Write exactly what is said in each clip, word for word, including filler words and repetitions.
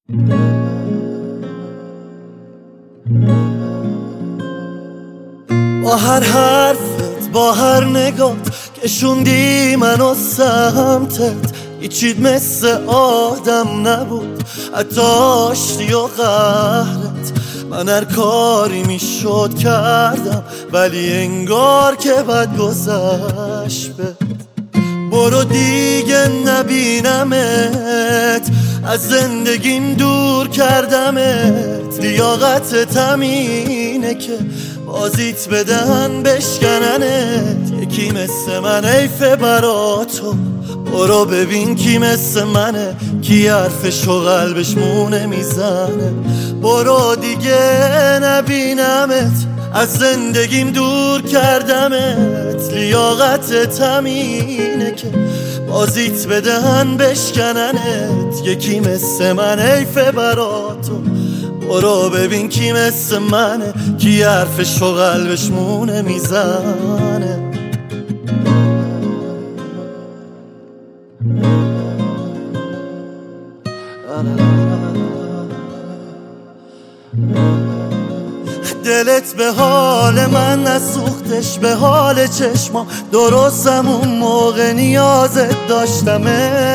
با هر حرفت، با هر نگات کشوندی منو سمتت، هیچیت مثل آدم نبود، حتی آشتی و قهرت. من هر کاری میشد کردم، ولی انگار که بد گذشت. برو دیگه نبینمت، از زندگیم دور کردمت. لیاقتت همینه که بازیت بدن بشکننت. یکی مثل من حیفه برا تو، برو ببین کی مثل منه، کی حرفشو قلبش مونه میزنه. برو دیگه نبینمت، از زندگیم دور کردمت. لیاقتت همینه که بازیت بدن بشکننت. یکی مثل من حیفه برا تو، برو ببین کی مثل منه، کی حرفشو قلبش مونه میزنه. دلت به حال من نسوختش، به حال چشمام درستم اون موقع نیازت داشتمت.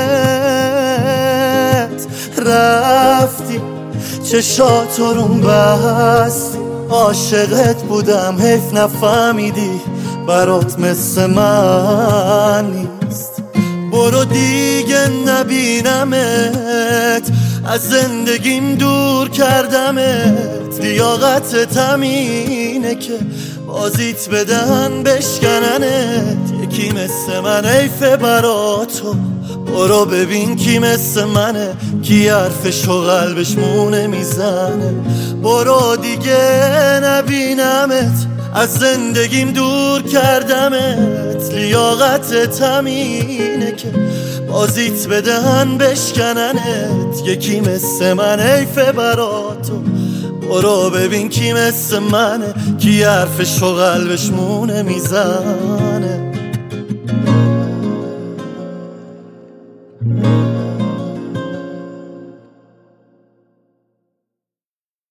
رفتی چشاتو روم بستی، عاشقت بودم حیف نفهمیدی، برات مثل من نیست. برو دیگه نبینمت، از زندگیم دور کردمت. لیاقتت همینه که بازیت بدن بشکننت. یکی مثل من حیفه برا تو، برو ببین کی مثل منه، کی حرفشو قلبش مونه میزنه. برو دیگه نبینمت، از زندگیم دور کردمت. لیاقتت همینه که بازیت بدن بشکننت. یکی مثل من حیفه برا تو، برو ببین کی مثل منه، کی حرفشو قلبش مونه میزنه.